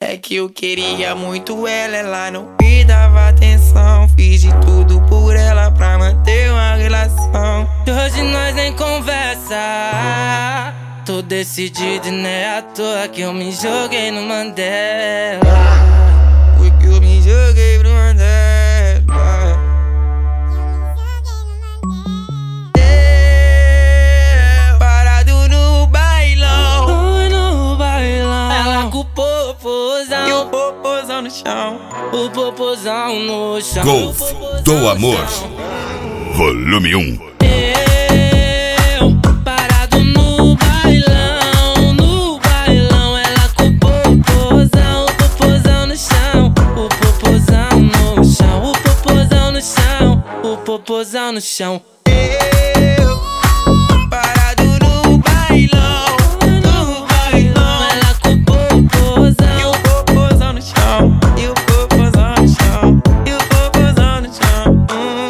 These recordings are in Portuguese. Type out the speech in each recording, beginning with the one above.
É que eu queria muito ela não me dava atenção. Fiz de tudo por ela pra manter uma relação. E hoje nós nem conversa. Tô decidido e não é à toa que eu me joguei no Mandela. Foi que eu me joguei pro Mandela. Parado no bailão. No bailão. Ela com o popozão. E o popozão no chão. O popozão no chão. Golf do Amor, volume 1. Eu parado no bailão, ela com o popozão no chão. O popozão no chão, o popozão no chão, o popozão no chão. Parado no bailão. Ela com o popozão. E o popozão no chão. E o popozão no chão. E o popozão no chão.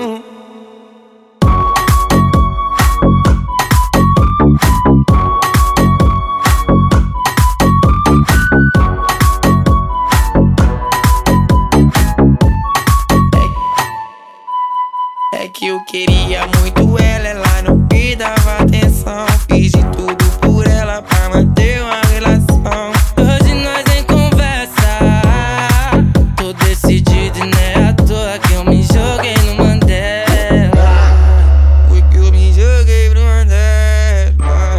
É que eu queria muito ela não me dava atenção. Fiz de tudo por ela pra manter uma relação. Hoje nós nem conversa. Tô decidido e não é à toa que eu me joguei no Mandela. Foi que eu me joguei pro Mandela.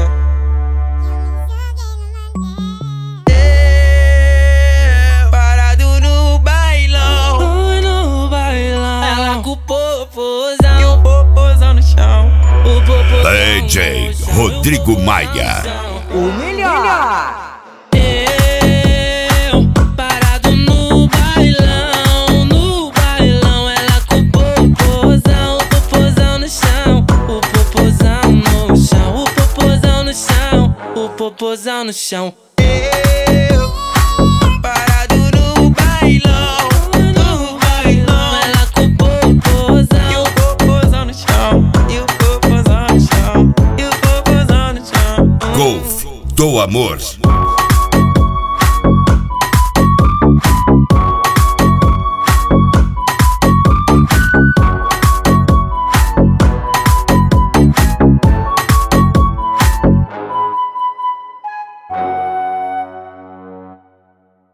Parado no bailão. No bailão. Ela com o popozão. E o popozão no chão. O popozão DJ no chão, Rodrigo o popozão Maia. no chão. O melhor. Eu parado no bailão, ela com o popozão no chão. O popozão no chão, o popozão no chão, o popozão no chão. Parado no bailão. Ela com o popozão. E o popozão no chão. E o popozão no chão. E o popozão no chão. Golf do Amor.